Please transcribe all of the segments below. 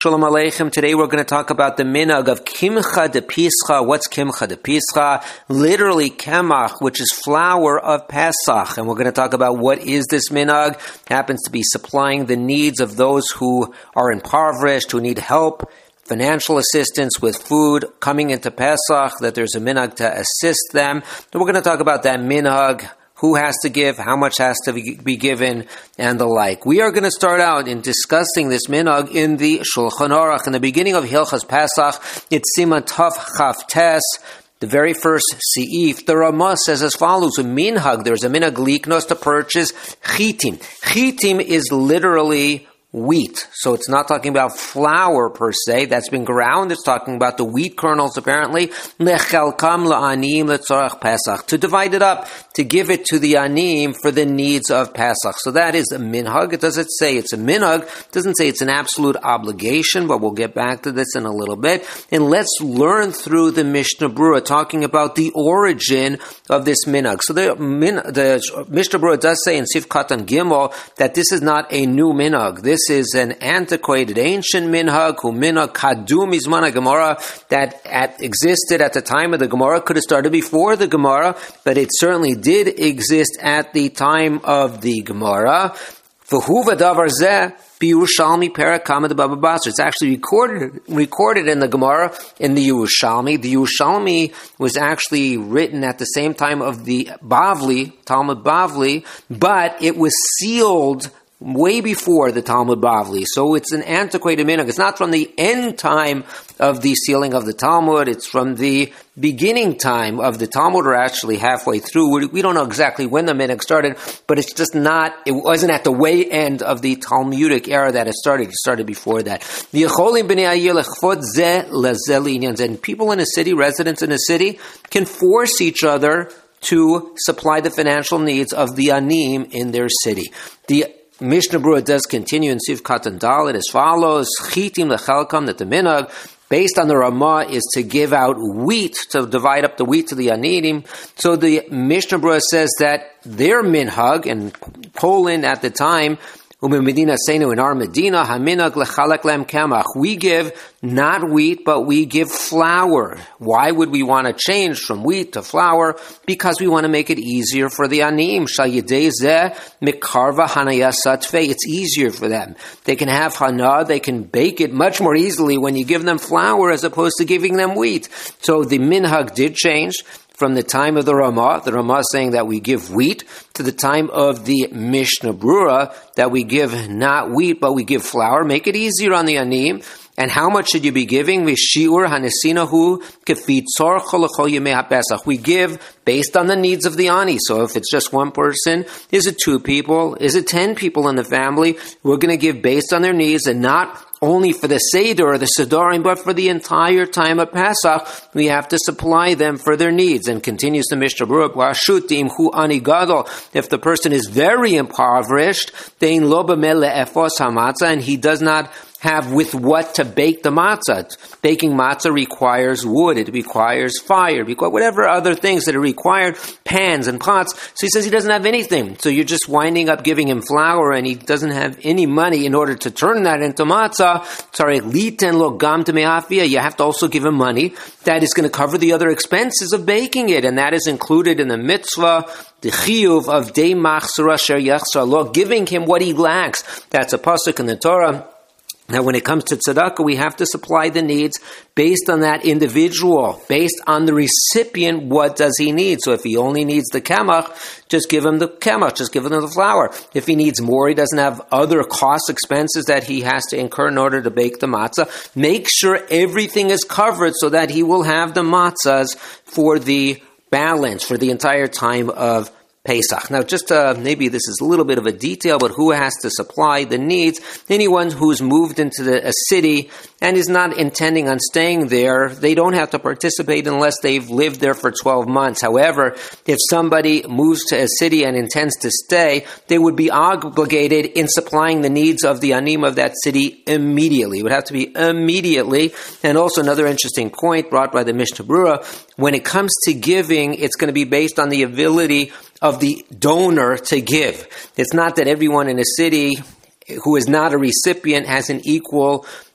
Shalom Aleichem. Today we're going to talk about the minhag of Kimcha de Pischa. What's Kimcha de Pischa? Literally Kemach, which is flour of Pesach. And we're going to talk about what is this minhag. It happens to be supplying the needs of those who are impoverished, who need help, financial assistance with food coming into Pesach, that there's a minhag to assist them. And we're going to talk about that minhag. Who has to give, how much has to be given, and the like. We are going to start out in discussing this minhag in the Shulchan Aruch. In the beginning of Hilchas Pesach, it's Siman Tov Chaf Tes, the very first seif. The Ramah says as follows: a minhag, there's a minhag liknos to purchase chitim. Chitim is literally wheat. So it's not talking about flour per se. That's been ground. It's talking about the wheat kernels apparently. Lechelkam la'anim letzorach Pesach. To divide it up, to give it to the anim for the needs of Pesach. So that is a minhag. It doesn't say it's a minhag. It doesn't say it's an absolute obligation, but we'll get back to this in a little bit. And let's learn through the Mishnah Berurah, talking about the origin of this minhag. So the Mishnah Berurah does say in Sif Katan Gimel that this is not a new minhag. This is an antiquated, ancient minhag, who minhag kadum izman Gemara, that existed at the time of the Gemara. Could have started before the Gemara, but it certainly did exist at the time of the Gemara. V'huva davar zeh b'Yerushalmi perak Kamad Baba Basra. It's actually recorded in the Gemara in the Yerushalmi. The Yerushalmi was actually written at the same time of the Bavli, Talmud Bavli, but it was sealed way before the Talmud Bavli. So it's an antiquated minhag. It's not from the end time of the sealing of the Talmud. It's from the beginning time of the Talmud, or actually halfway through. We don't know exactly when the minhag started, but it's just not, it wasn't at the way end of the Talmudic era that it started. It started before that. And people in a city, residents in a city, can force each other to supply the financial needs of the anim in their city. The Mishnah Berurah does continue in Sif Katan Dalet as follows: Chitim lechelkam, that the minhag, based on the Ramah, is to give out wheat, to divide up the wheat to the anidim. So the Mishnah Berurah says that their minhag in Poland at the time, Medina Seinu, in our Medina, haminag lechalak lem kamach. We give not wheat, but we give flour. Why would we want to change from wheat to flour? Because we want to make it easier for the anim. Shal yedei zeh mikarva hanaya satve. It's easier for them. They can have hana, they can bake it much more easily when you give them flour as opposed to giving them wheat. So the minhag did change from the time of the Ramah saying that we give wheat, to the time of the Mishnah Berurah that we give not wheat, but we give flour. Make it easier on the anim. And how much should you be giving? We give based on the needs of the ani. So if it's just one person, is it 2 people? Is it 10 people in the family? We're going to give based on their needs, and not only for the Seder or the Sedarim, but for the entire time of Pesach, we have to supply them for their needs. And continues the Mishnah Berurah, if the person is very impoverished, and he does not have with what to bake the matzah. Baking matzah requires wood, it requires fire, whatever other things that are required, pans and pots. So he says he doesn't have anything. So you're just winding up giving him flour, and he doesn't have any money in order to turn that into matzah. You have to also give him money that is going to cover the other expenses of baking it, and that is included in the mitzvah, the chiyuv of dei machzora sher yachzor lo, giving him what he lacks. That's a pasuk in the Torah. Now, when it comes to tzedakah, we have to supply the needs based on that individual, based on the recipient. What does he need? So if he only needs the kamach, just give him the kamach, just give him the flour. If he needs more, he doesn't have other cost expenses that he has to incur in order to bake the matzah. Make sure everything is covered so that he will have the matzahs for the balance, for the entire time of Pesach. Now, just maybe this is a little bit of a detail, but who has to supply the needs? Anyone who's moved into a city and is not intending on staying there, they don't have to participate unless they've lived there for 12 months. However, if somebody moves to a city and intends to stay, they would be obligated in supplying the needs of the anim of that city immediately. It would have to be immediately. And also another interesting point brought by the Mishnah Berurah, when it comes to giving, it's going to be based on the ability of the donor to give. It's not that everyone in a city who is not a recipient has an equal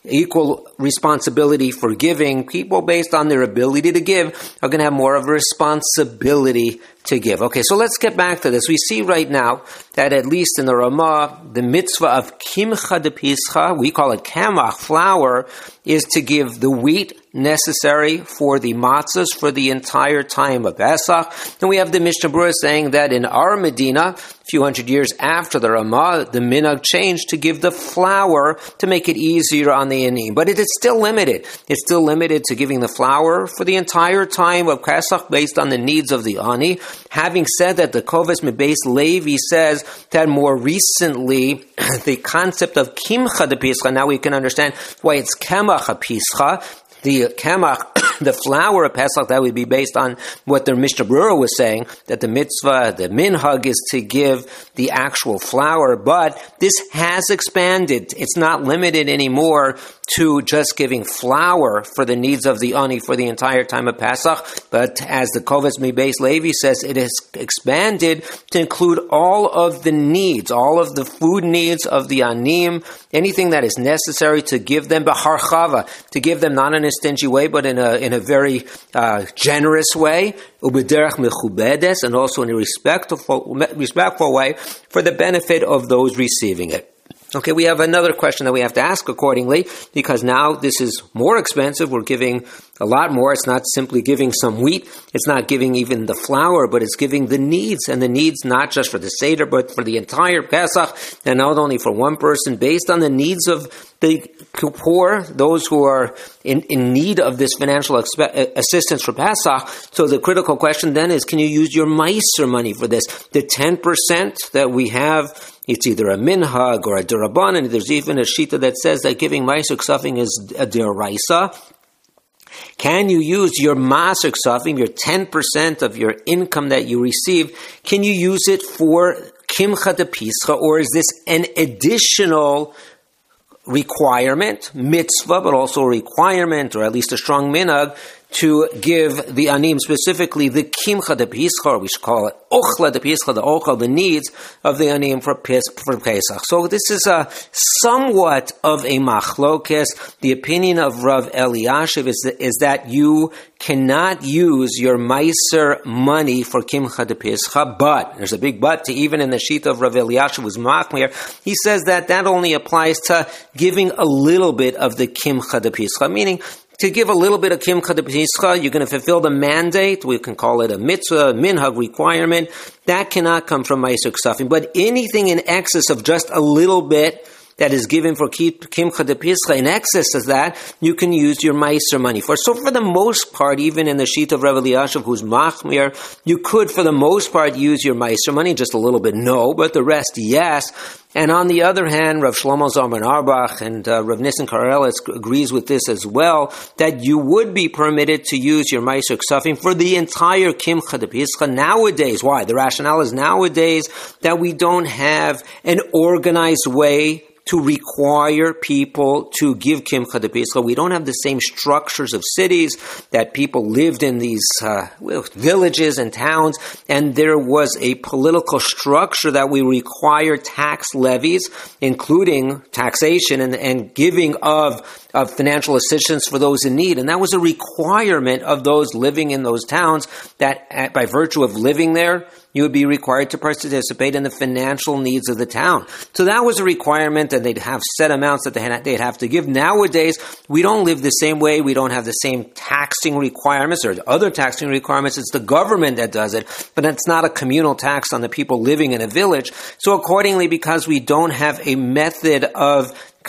equal responsibility for giving. People, based on their ability to give, are going to have more of a responsibility to give. Okay, so let's get back to this. We see right now that at least in the Ramah, the mitzvah of kimcha de pischa, we call it kamach, flour, is to give the wheat necessary for the matzahs for the entire time of Pesach. And we have the Mishnah Berurah saying that in our Medina, a few hundred years after the Ramah, the minhag changed to give the flour to make it easier on the anim. But it is still limited. It's still limited to giving the flour for the entire time of Pesach based on the needs of the ani. Having said that, the Kovetz Mebeis Levi says that more recently, the concept of kimcha de pischa, now we can understand why it's kemach a pischa. The kamach, the flour of Pesach, that would be based on what the Mishnah Berurah was saying, that the mitzvah, the minhag, is to give the actual flour. But this has expanded. It's not limited anymore to just giving flour for the needs of the ani for the entire time of Pesach. But as the Kovetz Mebeis Levi says, it has expanded to include all of the needs, all of the food needs of the anim, anything that is necessary to give them b'harchava, to give them not in a stingy way, but in a very generous way, ubederach mechubedes, and also in a respectful way for the benefit of those receiving it. Okay, we have another question that we have to ask accordingly, because now this is more expensive. We're giving a lot more. It's not simply giving some wheat. It's not giving even the flour, but it's giving the needs, and the needs not just for the Seder, but for the entire Pesach, and not only for one person, based on the needs of the poor, those who are in need of this financial assistance for Pesach. So the critical question then is, can you use your meiser money for this? The 10% that we have, it's either a minhag or a derabanan. There's even a shita that says that giving meiser ksafim is a deraisa. Can you use your maser ksafim, your 10% of your income that you receive, can you use it for kimcha de pischa, or is this an additional requirement, mitzvah, but also a requirement, or at least a strong minhag, to give the anim, specifically the kimcha de pischa, or we should call it ochla de pischa, the ochla, the needs of the anim for Pesach. So this is a somewhat of a machlokes. The opinion of Rav Eliashiv is that you cannot use your meiser money for kimcha de pischa, but there's a big but to even in the sheet of Rav Eliashiv who's machmir. He says that only applies to giving a little bit of the kimcha de pischa, meaning to give a little bit of kimcha de pischa, you're going to fulfill the mandate. We can call it a mitzvah, minhag requirement. That cannot come from meiser ksafim. But anything in excess of just a little bit that is given for kimcha de pischa, in excess of that, you can use your meiser money for. So for the most part, even in the sheet of Rav Eliashiv, who's machmir, you could, for the most part, use your meiser money. Just a little bit, no, but the rest, yes. And on the other hand, Rav Shlomo Zalman Auerbach and Rav Nissen Karelitz agrees with this as well, that you would be permitted to use your meiser ksafim for the entire kimcha de pischa nowadays. Why? The rationale is nowadays that we don't have an organized way to require people to give kimcha de pischa. We don't have the same structures of cities that people lived in these villages and towns, and there was a political structure that we require tax levies, including taxation and giving of financial assistance for those in need. And that was a requirement of those living in those towns, that by virtue of living there, you would be required to participate in the financial needs of the town. So that was a requirement, and they'd have set amounts that they'd have to give. Nowadays, we don't live the same way. We don't have the same taxing requirements or other taxing requirements. It's the government that does it, but it's not a communal tax on the people living in a village. So accordingly, because we don't have a method of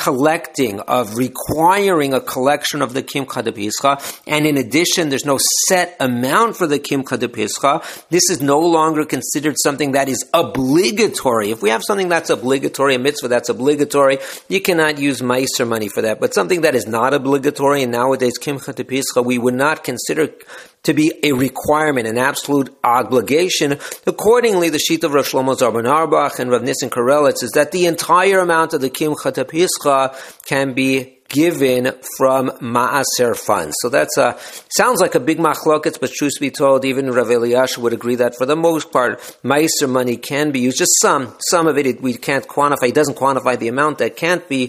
requiring a collection of the kimcha de pischa, and in addition, there's no set amount for the kimcha de pischa, this is no longer considered something that is obligatory. If we have something that's obligatory, a mitzvah that's obligatory, you cannot use meiser money for that. But something that is not obligatory, and nowadays kimcha de pischa, we would not consider to be a requirement, an absolute obligation. Accordingly, the sheet of Rav Shlomo Zalman Auerbach and Rav Nissen Karelitz is that the entire amount of the kimcha de pischa can be given from maaser funds. So that's sounds like a big machloketz, but truth be told, even Rav Eliashiv would agree that for the most part, meiser money can be used. Just some of it we can't quantify. It doesn't quantify the amount that can't be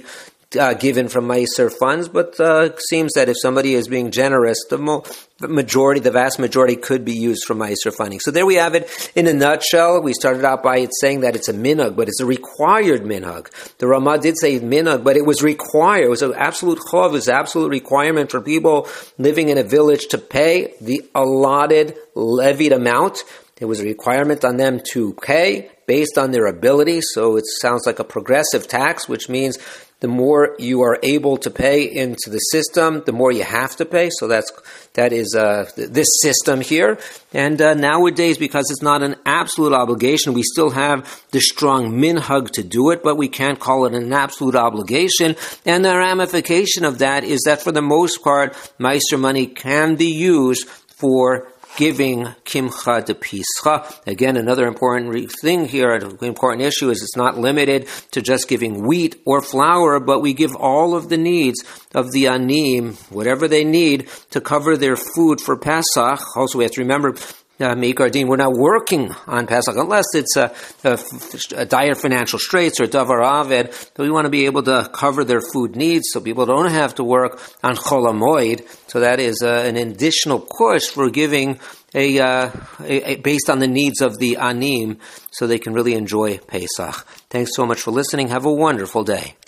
given from Meiser funds, but it seems that if somebody is being generous, the vast majority could be used for Meiser funding. So there we have it in a nutshell. We started out by it saying that it's a minhag, but it's a required minhag. The Ramah did say minhag, but it was required. It was an absolute chov, it was an absolute requirement for people living in a village to pay the allotted levied amount. There was a requirement on them to pay based on their ability. So it sounds like a progressive tax, which means the more you are able to pay into the system, the more you have to pay. So that is this system here. And nowadays, because it's not an absolute obligation, we still have the strong minhag to do it, but we can't call it an absolute obligation. And the ramification of that is that for the most part, Meiser money can be used for giving kimcha de pischa. Again, another important thing here, an important issue is it's not limited to just giving wheat or flour, but we give all of the needs of the anim, whatever they need to cover their food for Pesach. Also, we have to remember, Meikar Din, we're not working on Pesach unless it's a dire financial straits or davar aved, but we want to be able to cover their food needs so people don't have to work on Chol HaMoed. So that is an additional push for giving based on the needs of the anim so they can really enjoy Pesach. Thanks so much for listening. Have a wonderful day.